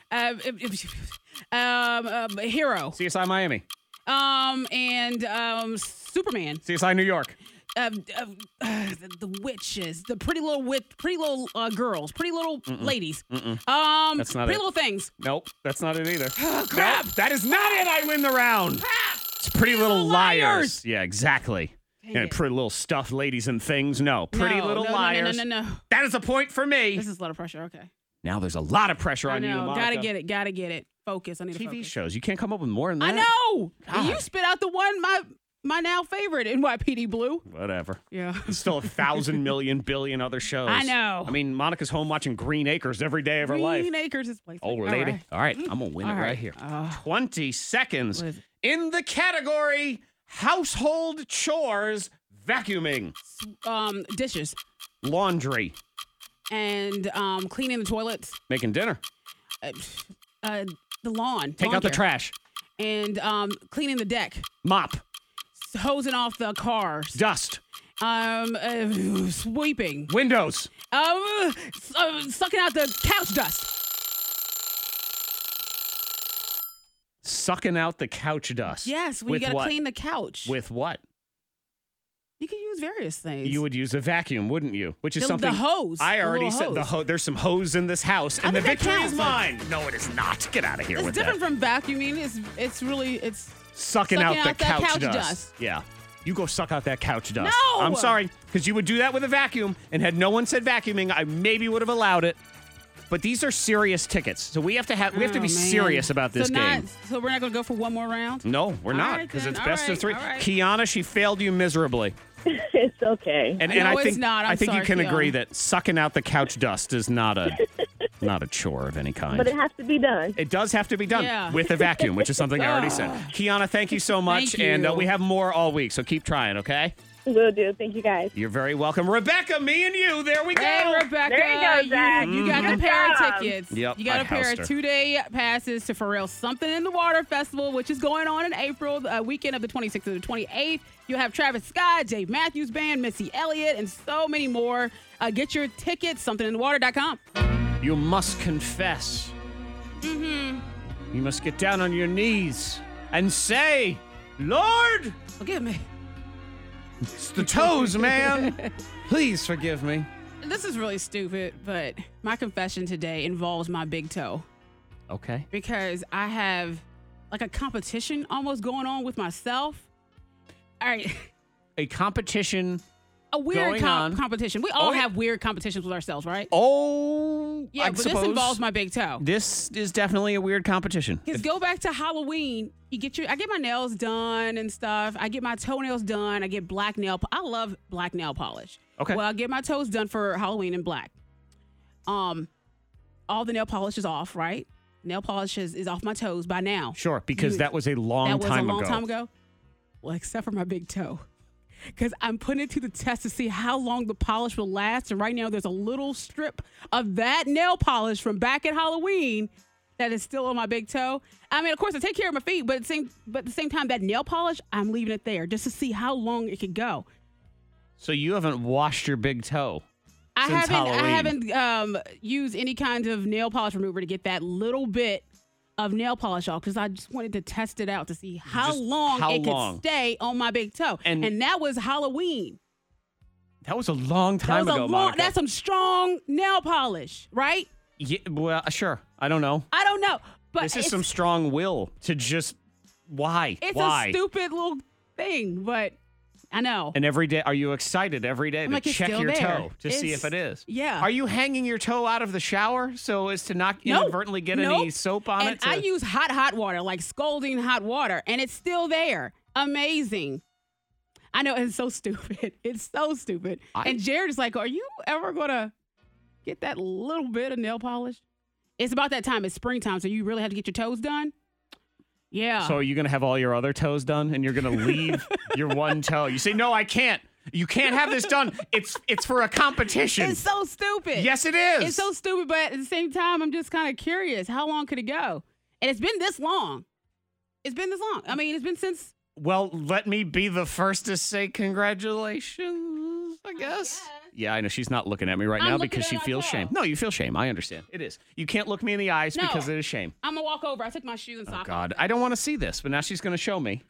Hero. CSI Miami. And Superman. CSI New York. The witches. The pretty little girls. Pretty little ladies. That's not Pretty it. Little Things. Nope, that's not it either. Oh, crap. Nope, that is not it. I win the round. Crap. It's Pretty Little Liars. Yeah, exactly. Dang And it. Pretty Little Stuffed Ladies and Things. No, Pretty Little no, Liars. No. That is a point for me. This is a lot of pressure. Okay. Now there's a lot of pressure I on you, know. Monica. Gotta get it. Focus. I need to TV focus. shows. You can't come up with more than that. I know. God. You spit out the one my now favorite NYPD Blue. Whatever. Yeah. There's still 1,000 million billion other shows. I know. I mean, Monica's home watching Green Acres every day of her life. Green Acres is place. Oh, lady. All right. I'm going to win it right here. 20 seconds What is it? in the category household chores, vacuuming, Dishes laundry, and cleaning the toilets, making dinner, the lawn, take lawn out the care, trash, and cleaning the deck, mop, hosing off the cars, dust, sweeping, windows, sucking out the couch dust. sucking out the couch dust. Yes, when With you gotta what? clean the couch. With what? You can use various things. You would use a vacuum, wouldn't you? Which is The something. hose. I The already little said the hose. hose. There's some hose in this house, I and the think that victory is counts. mine. No, it is not. Get out of here It's with different that. from vacuuming. It's really Sucking out the that couch, couch dust. dust. Yeah. You go suck out that couch dust. No! I'm sorry, because you would do that with a vacuum, and had no one said vacuuming, I maybe would have allowed it. but these are serious tickets. So we have to be serious about this game. So we're not going to go for one more round? No, we're not, because it's best of 3. Kiana, she failed you miserably. It's okay. And No, I it's think not. I think you sorry, can agree Kiana. that sucking out the couch dust is not a chore of any kind. But it has to be done. It does have to be done Yeah. with a vacuum, which is something I already said. Kiana, thank you so much. Thank you. And we have more all week, so keep trying, okay? Will do. Thank you, guys. You're very welcome. Rebecca, me and you, there we go. Hey, Rebecca. There you go, Zach. You got the Good pair of job. tickets. Yep, You got I a pair housed of her. 2-day passes to Pharrell Something in the Water Festival, which is going on in April, weekend of the 26th to the 28th. You'll have Travis Scott, Dave Matthews Band, Missy Elliott, and so many more. Get your tickets, somethinginthewater.com. You must confess. Mm-hmm. You must get down on your knees and say, Lord, Forgive me. it's the toes, man. Please forgive me. This is really stupid, but my confession today involves my big toe Okay. because I have like a competition almost going on with myself. All right. A competition. A weird Going on. competition. We all Oh, yeah. have weird competitions with ourselves, right? Oh, Yeah, I but suppose this involves my big toe. This is definitely a weird competition. Because go back to Halloween, I get my nails done and stuff. I get my toenails done. I get black I love black nail polish. Okay. Well, I get my toes done for Halloween in black. All the nail polish is off, right? Nail polish is off my toes by now. Sure, because that was a long time ago. Well, except for my big toe. Because I'm putting it to the test to see how long the polish will last. And right now, there's a little strip of that nail polish from back at Halloween that is still on my big toe. I mean, of course, I take care of my feet, but at the same time, that nail polish, I'm leaving it there just to see how long it could go. So you haven't washed your big toe since Halloween. I haven't used any kind of nail polish remover to get that little bit of nail polish off because I just wanted to test it out to see how long could stay on my big toe. And that was Halloween. That was a long time ago, Monica. That's some strong nail polish, right? Yeah, well, sure. I don't know. I don't know. But This is some strong will to just, why? It's Why? a stupid little thing, but I know. And every day, are you excited every day to like, it's check still your there. toe to see if it is? Yeah. Are you hanging your toe out of the shower so as to not inadvertently get any soap on and it? I use hot water, like scalding hot water, and it's still there. Amazing. I know, it's so stupid. It's so stupid. And Jared is like, are you ever going to get that little bit of nail polish? It's about that time. It's springtime, so you really have to get your toes done? Yeah. So are you going to have all your other toes done and you're going to leave your one toe? You say, no, I can't. You can't have this done. It's for a competition. It's so stupid. Yes, it is. It's so stupid, but at the same time, I'm just kind of curious. How long could it go? And it's been this long. It's been this long. I mean, it's been since... Well, let me be the first to say congratulations, I guess. Yeah, I know. She's not looking at me right now because she feels shame. No, you feel shame. I understand. It is. You can't look me in the eyes because it is shame. I'm going to walk over. I took my shoes and socks. Oh, God. I don't want to see this, but now she's going to show me.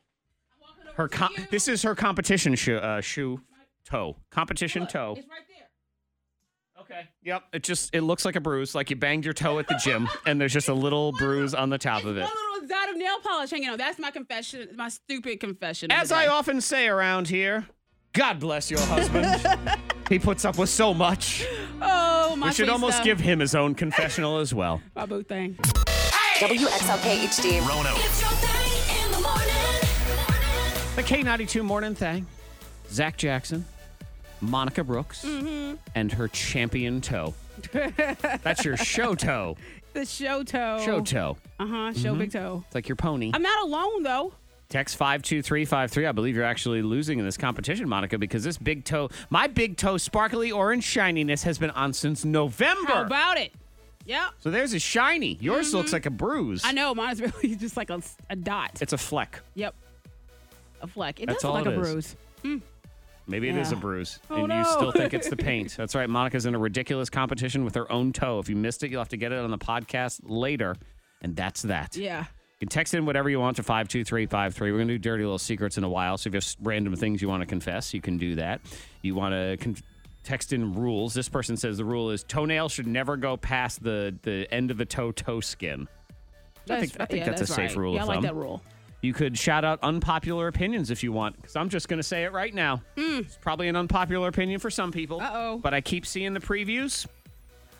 This is her competition shoe toe. Competition toe. It's right there. Okay. Yep. It looks like a bruise, like you banged your toe at the gym, and there's just a little bruise on the top of it. One little dot of nail polish hanging on. That's my confession, my stupid confession. As I often say around here, God bless your husband. He puts up with so much. Oh, my We should sweet almost stuff. give him his own confessional as well. My boo thing. WXLK HD. Rono. It's your thing in the morning. The K92 Morning Thing. Zach Jackson, Monica Brooks, and her champion toe. That's your show toe. The show toe. Show toe. Show big toe. It's like your pony. I'm not alone, though. Text 52353. I believe you're actually losing in this competition, Monica, because this big toe, my big toe sparkly orange shininess has been on since November. How about it? Yep. So there's a shiny. Yours looks like a bruise. I know. Mine is really just like a dot. It's a fleck. Yep. A fleck. It That's does look all like it a is. bruise. Maybe it is a Yeah. bruise. Oh, and no. you still think it's the paint. That's right. Monica's in a ridiculous competition with her own toe. If you missed it, you'll have to get it on the podcast later. And that's that. Yeah. You can text in whatever you want to 52353. We're going to do dirty little secrets in a while. So if you have random things you want to confess, you can do that. You want to text in rules. This person says the rule is toenail should never go past the end of the toe skin. I think that's a safe rule Yeah, I of like thumb. that rule. You could shout out unpopular opinions if you want, because I'm just going to say it right now. It's probably an unpopular opinion for some people. Uh-oh. But I keep seeing the previews.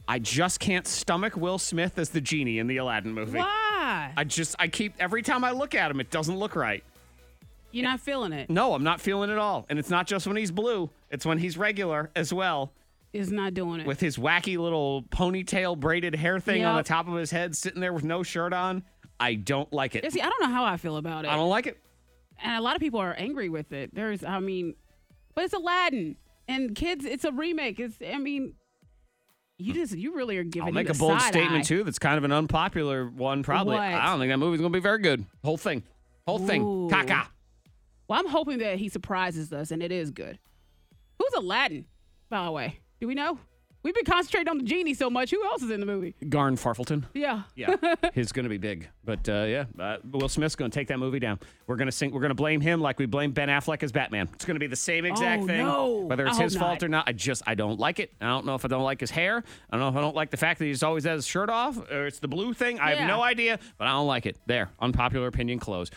I just can't stomach Will Smith as the genie in the Aladdin movie. Why? Every time I look at him, it doesn't look right. You're not feeling it. No, I'm not feeling it at all. And it's not just when he's blue. It's when he's regular as well. Is not doing it. With his wacky little ponytail braided hair thing on the Yep. top of his head, sitting there with no shirt on. I don't like it. Yeah, see, I don't know how I feel about it. I don't like it. And a lot of people are angry with it. But it's Aladdin. And kids, it's a remake. You really are giving I'll make it a bold side statement, eye. too, that's kind of an unpopular one, probably. What? I don't think that movie's going to be very good. Whole thing. Ooh. Caca. Well, I'm hoping that he surprises us, and it is good. Who's Aladdin, by the way? Do we know? We've been concentrating on the genie so much. Who else is in the movie? Garn Farfelton. Yeah. Yeah, he's going to be big. But Will Smith's going to take that movie down. We're going to blame him like we blame Ben Affleck as Batman. It's going to be the same exact thing. No. Whether it's I his hope fault not. or not, I don't like it. I don't know if I don't like his hair. I don't know if I don't like the fact that he's always has his shirt off or it's the blue thing. I have no idea, but I don't like it. There, unpopular opinion closed.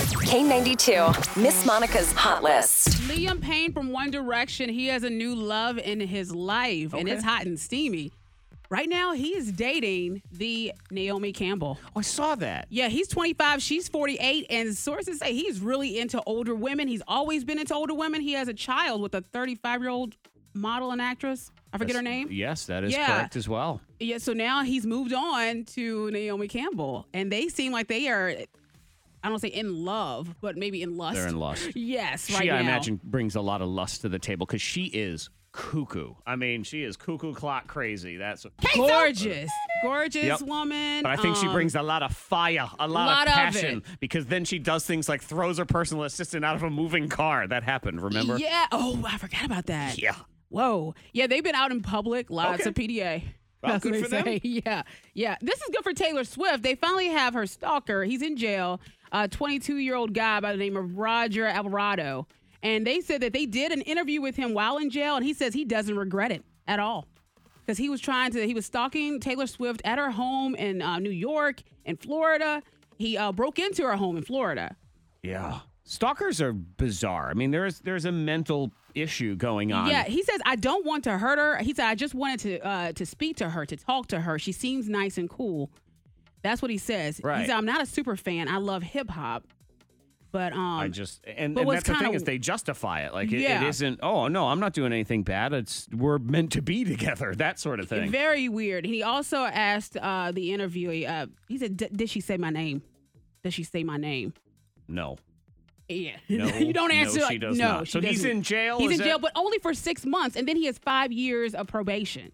K92, Miss Monica's Hot List. Liam Payne from One Direction, he has a new love in his life, and it's hot and steamy. Right now, he is dating the Naomi Campbell. Oh, I saw that. Yeah, he's 25, she's 48, and sources say he's really into older women. He's always been into older women. He has a child with a 35-year-old model and actress. I forget her name. Yes, that is correct as well. Yeah, so now he's moved on to Naomi Campbell, and they seem like they are, I don't say in love, but maybe in lust. They're in lust. Yes, She, I imagine, brings a lot of lust to the table because she is cuckoo. I mean, she is cuckoo clock crazy. That's gorgeous Yep. woman. But I think she brings a lot of fire, a lot of passion, it. because then she does things like throws her personal assistant out of a moving car. That happened, remember? Yeah. Oh, I forgot about that. Yeah. Whoa. Yeah, they've been out in public, lots of PDA. Well, That's good what for they them. say. Yeah. Yeah. This is good for Taylor Swift. They finally have her stalker. He's in jail. A 22-year-old guy by the name of Roger Alvarado. And they said that they did an interview with him while in jail, and he says he doesn't regret it at all. Because he was stalking Taylor Swift at her home in New York and Florida. He broke into her home in Florida. Yeah. Stalkers are bizarre. I mean, there's a mental issue going on. Yeah, he says, I don't want to hurt her. He said, I just wanted to speak to her, to talk to her. She seems nice and cool. That's what he says. Right. He said, I'm not a super fan. I love hip hop. But and that's the thing is they justify it. Like it isn't, oh no, I'm not doing anything bad. We're meant to be together, that sort of thing. Very weird. He also asked the interviewee, he said, did she say my name? Does she say my name? No. Yeah. No, you don't answer. no, she does not. So he's in jail? He's Is in jail, that- but only for 6 months. And then he has 5 years of probation.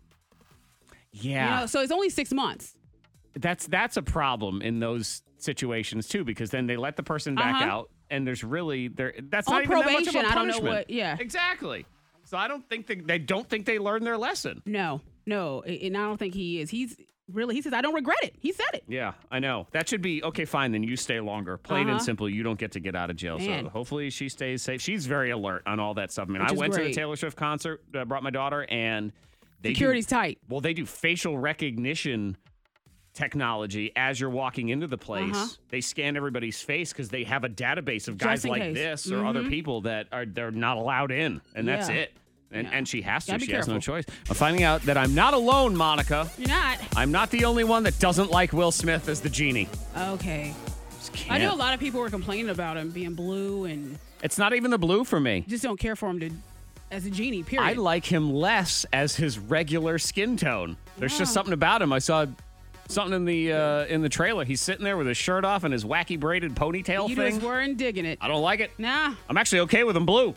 Yeah. So it's only 6 months. That's a problem in those situations too, because then they let the person back out, and there's really that's On not even that much of probation, a I don't know punishment. what- yeah. Exactly. So I don't think they learned their lesson. No, and I don't think he is. He says, I don't regret it. He said it. Yeah, I know. That should be, okay, fine, then you stay longer. Plain and simple, you don't get to get out of jail. Man. So hopefully she stays safe. She's very alert on all that stuff. I mean, Which I is went to the great. Taylor Swift concert, brought my daughter, and Security's tight. Well, they do facial recognition technology as you're walking into the place. They scan everybody's face because they have a database of guys Just in like case. this or other people that they're not allowed in, and that's Yeah. it. And she has to. Gotta be She has no careful. choice. I'm finding out that I'm not alone, Monica. You're not. I'm not the only one that doesn't like Will Smith as the genie. Okay. I know a lot of people were complaining about him being blue and It's not even the blue for me. just don't care for him as a genie, period. I like him less as his regular skin tone. There's just something about him. I saw something in the trailer. He's sitting there with his shirt off and his wacky braided ponytail You thing. just weren't digging it. I don't like it. Nah. I'm actually okay with him blue.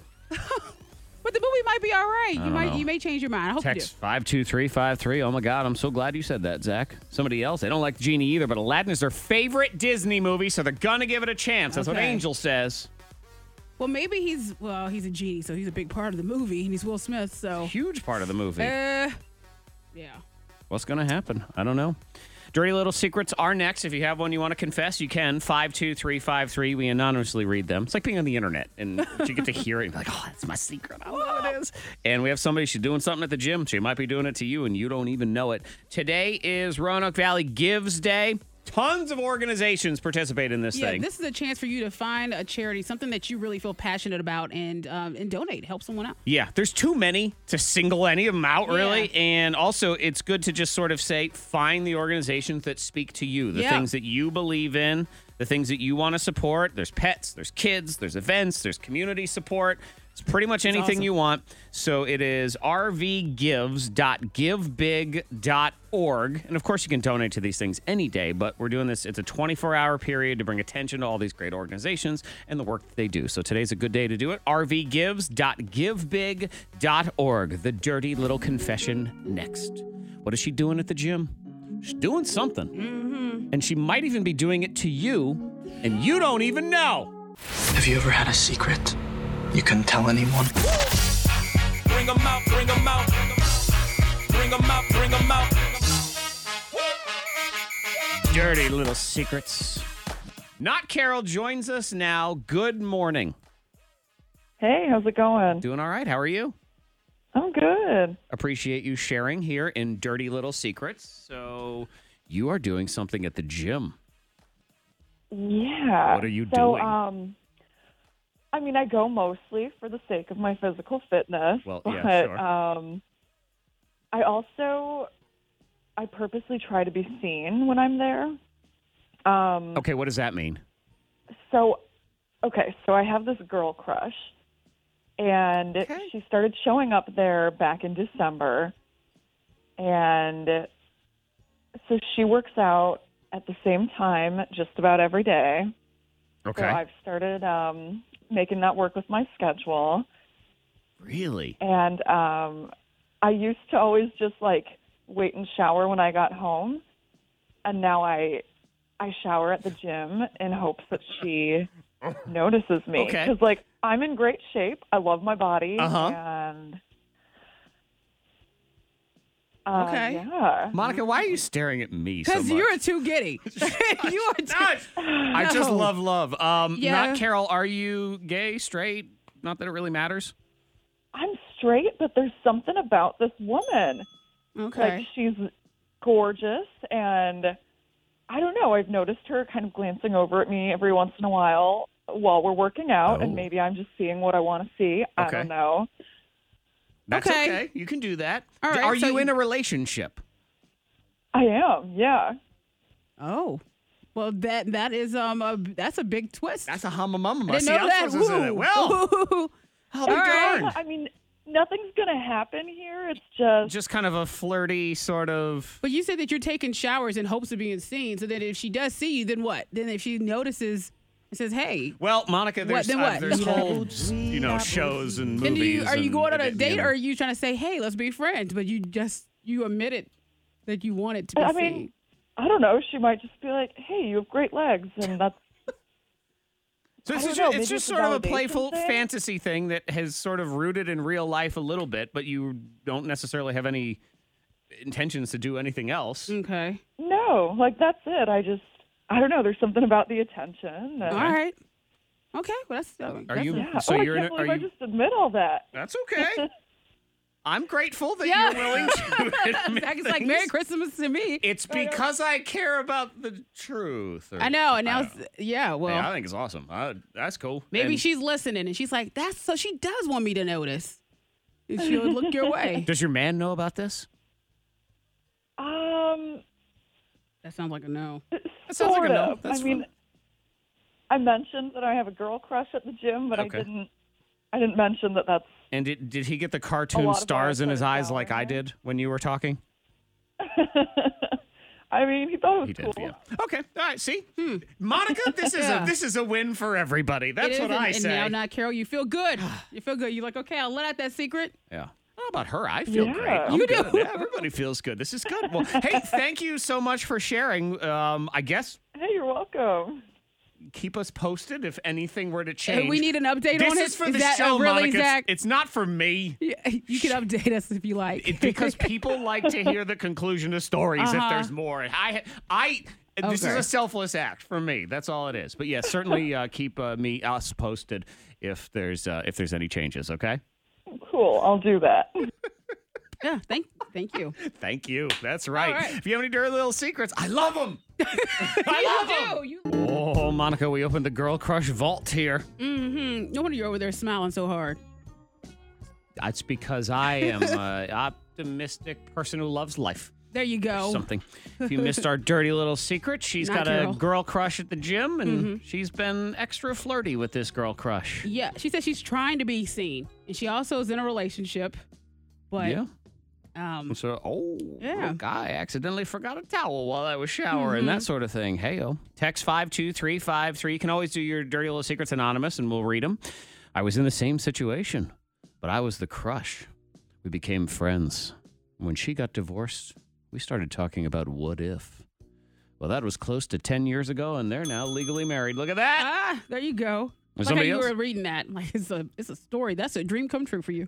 But the movie might be all right. You may change your mind. I hope Text 52353. Oh my God, I'm so glad you said that, Zach. Somebody else. They don't like Genie either, but Aladdin is their favorite Disney movie, so they're gonna give it a chance. That's what Okay. Angel says. you do. Well, maybe he's a genie, so he's a big part of the movie, and he's Will Smith, so. Huge part of the movie. Yeah. What's gonna happen? I don't know. Dirty Little Secrets are next. If you have one you want to confess, you can. 52353. We anonymously read them. It's like being on the internet, and you get to hear it and be like, oh, that's my secret. I know it is. And we have somebody, she's doing something at the gym. She might be doing it to you, and you don't even know it. Today is Roanoke Valley Gives Day. Tons of organizations participate in this thing. This is a chance for you to find a charity, something that you really feel passionate about, and donate, help someone out. Yeah, there's too many to single any of them out, really. And also, it's good to just sort of say, find the organizations that speak to you, the things that you believe in, the things that you want to support. There's pets, there's kids, there's events, there's community support. It's pretty much anything you want. So it is rvgives.givebig.org. And of course, you can donate to these things any day, but we're doing this. It's a 24-hour period to bring attention to all these great organizations and the work that they do. So today's a good day to do it. rvgives.givebig.org. The dirty little confession next. What is she doing at the gym? She's doing something. Mm-hmm. And she might even be doing it to you, and you don't even know. Have you ever had a secret you couldn't tell anyone? Bring 'em out, bring 'em out. Bring 'em out, bring 'em out. Dirty little secrets. Not Carol joins us now. Good morning. Hey, how's it going? Doing all right. How are you? I'm good. Appreciate you sharing here in Dirty Little Secrets. So you are doing something at the gym. Yeah. What are you doing? I mean, I go mostly for the sake of my physical fitness. Well, but, yeah, sure. I purposely try to be seen when I'm there. Okay, what does that mean? So I have this girl crush, and she started showing up there back in December, and so she works out at the same time just about every day. Okay. So I've started making that work with my schedule. Really? And I used to always just wait and shower when I got home, and now I shower at the gym in hopes that she notices me. Okay. Because I'm in great shape. I love my body. And Okay. yeah. Monica, why are you staring at me so much? Because you're too giddy. You are too. I just love love. Yeah. Not Carol, are you gay, straight? Not that it really matters. I'm straight, but there's something about this woman. Okay. She's gorgeous, and I don't know. I've noticed her kind of glancing over at me every once in a while we're working out, and maybe I'm just seeing what I want to see. I don't know. That's okay. You can do that. All right, Are so you in a relationship? I am, yeah. Oh. Well, that is that's a big twist. That's a humma-mumma. I didn't know that. Woo. Well, I'll be darned. I mean, nothing's going to happen here. It's just kind of a flirty sort of. But you said that you're taking showers in hopes of being seen. So that if she does see you, then what? Then if she notices and says, "Hey," well, Monica, there's then what? There's whole shows and And movies. are you going on a and, date, or are you trying to say, "Hey, let's be friends"? But you admitted that you wanted to be seen. mean, I don't know. She might just be like, "Hey, you have great legs," and that's. So it's just sort of a playful fantasy thing that has sort of rooted in real life a little bit, but you don't necessarily have any intentions to do anything else. Okay. No, that's it. I don't know. There's something about the attention. All right. Okay. Well, that's. Are you? Yeah. So you're. I can't believe I just admit all that. That's okay. I'm grateful that you're willing to admit It's like Merry Christmas to me. It's because I care about the truth. I know, and now, well, hey, I think it's awesome. That's cool. Maybe she's listening, and she's like, "That's so." She does want me to notice. And she'll look your way. Does your man know about this? That sounds like a no. That sounds like a no. That's fun. I mentioned that I have a girl crush at the gym, but I didn't mention that that's. And did he get the cartoon stars in his eyes like I did when you were talking? I mean, he thought it was he cool. Did, yeah. Okay. All right. See, Monica, this is a win for everybody. That's what I say. And now, Carol, you feel good. You feel good. You're like, okay, I'll let out that secret. Yeah. How about her? I feel great. I'm You good. do. Yeah, everybody feels good. This is good. Well, hey, thank you so much for sharing. I guess. Hey, you're welcome. Keep us posted if anything were to change. We need an update on it. This is for the that show, really, Monica. Zach? It's not for me. Yeah, you can update us if you like. Because people like to hear the conclusion to stories if there's more. This is a selfless act for me. That's all it is. But yes, certainly keep us posted if there's any changes. Okay. Cool. I'll do that. Yeah, thank you. Thank you. That's right. All right. If you have any dirty little secrets, I love them. I love them. Oh, Monica, we opened the Girl Crush vault here. Mm-hmm. No wonder you're over there smiling so hard. That's because I am an optimistic person who loves life. There you go. Something. If you missed our dirty little secret, she's Not got a girl. girl crush at the gym, and she's been extra flirty with this girl crush. Yeah, she said she's trying to be seen, and she also is in a relationship. But Yeah. yeah. Look, I accidentally forgot a towel while I was showering, that sort of thing. Hey-o. Text 52353. You can always do your dirty little secrets anonymous, and we'll read them. I was in the same situation, but I was the crush. We became friends. When she got divorced, we started talking about what if. Well, that was close to 10 years ago, and they're now legally married. Look at that. Ah, there you go. Was Like how somebody you else? were reading that. Like it's a story. That's a dream come true for you.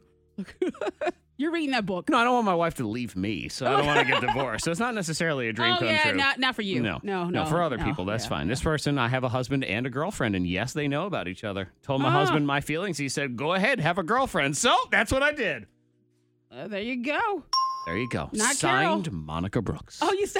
You're reading that book. No, I don't want my wife to leave me, so I don't want to get divorced. So it's not necessarily a dream Oh come yeah, true. not for you. No. For other people, that's yeah. fine. This person, I have a husband and a girlfriend, and yes, they know about each other. Told my husband my feelings. He said, go ahead, have a girlfriend. So that's what I did. There you go. There you go. Not Signed Carol. Monica Brooks. Oh, you said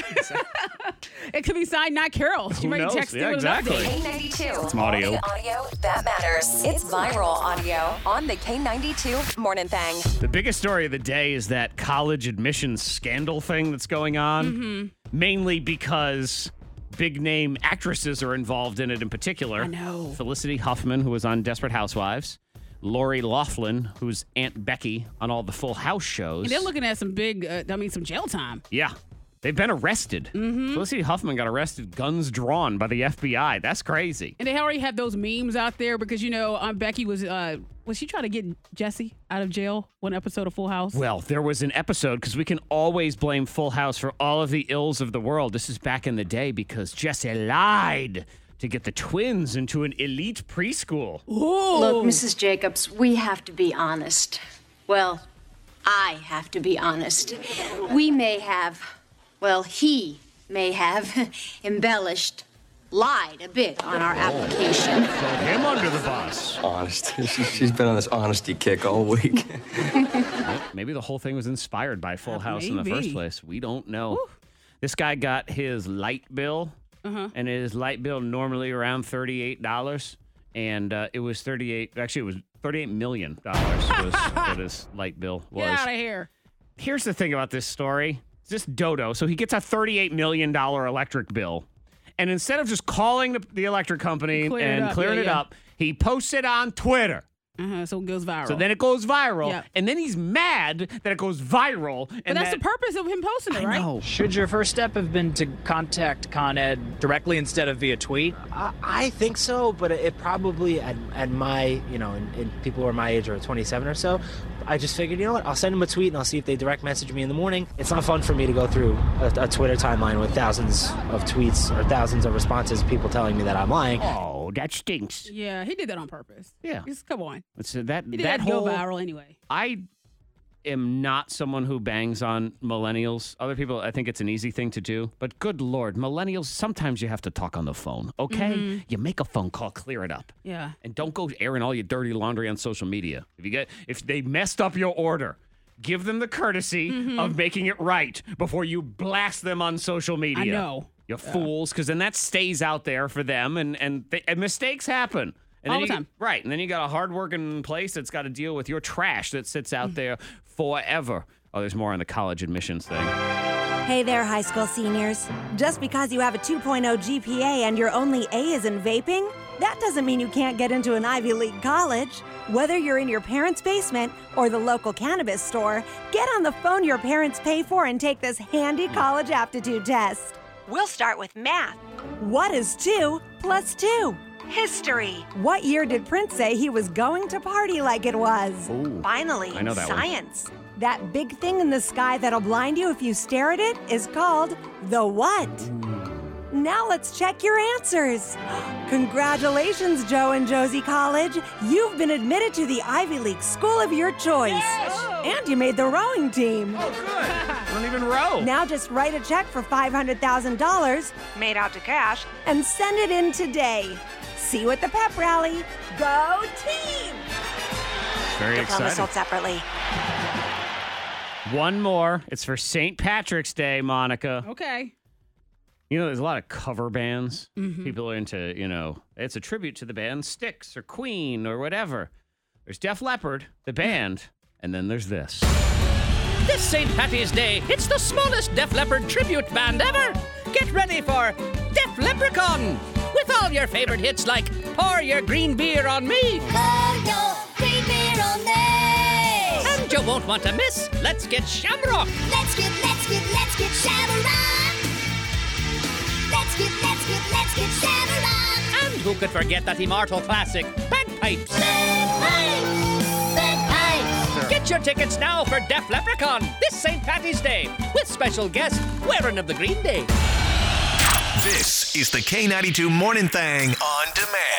it could be signed, not Carol. She Who might knows? text Yeah, you with an exactly. update. K92. It's audio. Only audio that matters. It's viral audio on the K92 Morning Thang. The biggest story of the day is that college admissions scandal thing that's going on, mainly because big name actresses are involved in it in particular. I know. Felicity Huffman, who was on Desperate Housewives. Lori Loughlin, who's Aunt Becky on all the Full House shows. And they're looking at some big, some jail time. Yeah. They've been arrested. Felicity Huffman got arrested, guns drawn by the FBI. That's crazy. And they already have those memes out there because, Aunt Becky was she trying to get Jesse out of jail one episode of Full House? Well, there was an episode, because we can always blame Full House for all of the ills of the world. This is back in the day because Jesse lied to get the twins into an elite preschool. Look, Mrs. Jacobs, we have to be honest. Well, I have to be honest. We may have, he may have embellished, lied a bit on our application. Throw him under the bus. Honest. She's been on this honesty kick all week. Maybe the whole thing was inspired by Full House in the maybe. first place. We don't know. This guy got his light bill, and his light bill normally around $38, and it was $38 million was what his light bill was. Get out of here. Here's the thing about this story. It's this dodo. So he gets a $38 million electric bill. And instead of just calling the electric company and clearing it up, he posts it on Twitter. So it goes viral. So then it goes viral. Yeah. And then he's mad that it goes viral. But that's the purpose of him posting it, right? know. Should your first step have been to contact Con Ed directly instead of via tweet? I think so, but it probably at my, in people who are my age or 27 or so, I just figured, I'll send them a tweet and I'll see if they direct message me in the morning. It's not fun for me to go through a Twitter timeline with thousands of tweets or thousands of responses, people telling me that I'm lying. Oh, that stinks. Yeah, he did that on purpose. Yeah. Come on. So that He did that whole go viral anyway. I am not someone who bangs on millennials. Other people, I think it's an easy thing to do. But good Lord, millennials, sometimes you have to talk on the phone, okay? You make a phone call, clear it up. Yeah. And don't go airing all your dirty laundry on social media. If they messed up your order, give them the courtesy of making it right before you blast them on social media. I know. You fools, because then that stays out there for them, and mistakes happen. And All then the time. Right. And then you got a hardworking place that's got to deal with your trash that sits out there forever. Oh, there's more on the college admissions thing. Hey there, high school seniors. Just because you have a 2.0 GPA and your only A is in vaping, that doesn't mean you can't get into an Ivy League college. Whether you're in your parents' basement or the local cannabis store, get on the phone your parents pay for and take this handy college aptitude test. We'll start with math. What is 2 plus 2? History. What year did Prince say he was going to party like it was? Ooh, Finally, I know that one. science. That big thing in the sky that'll blind you if you stare at it is called the what? Now let's check your answers. Congratulations, Joe and Josie College. You've been admitted to the Ivy League school of your choice. And you made the rowing team. Oh, good. I don't even row. Now just write a check for $500,000, made out to cash, and send it in today. See you at the pep rally. Go team! Very Diploma exciting. sold separately. One more. It's for St. Patrick's Day, Monica. Okay. You know, there's a lot of cover bands. Mhm. People are into, it's a tribute to the band Styx or Queen or whatever. There's Def Leppard, the band, and then there's this. This St. Patty's Day, it's the smallest Def Leppard tribute band ever. Get ready for Def Leprechaun with all your favorite hits like Pour Your Green Beer on Me. Pour your green beer on me. And you won't want to miss Let's Get Shamrock. Let's get Shamrock. Let's get Shamrock. And who could forget that immortal classic, Bagpipes? Bagpipes. Get your tickets now for Def Leprechaun this St. Patty's Day with special guest Wearing of the Green Day. This is the K92 Morning Thang on demand.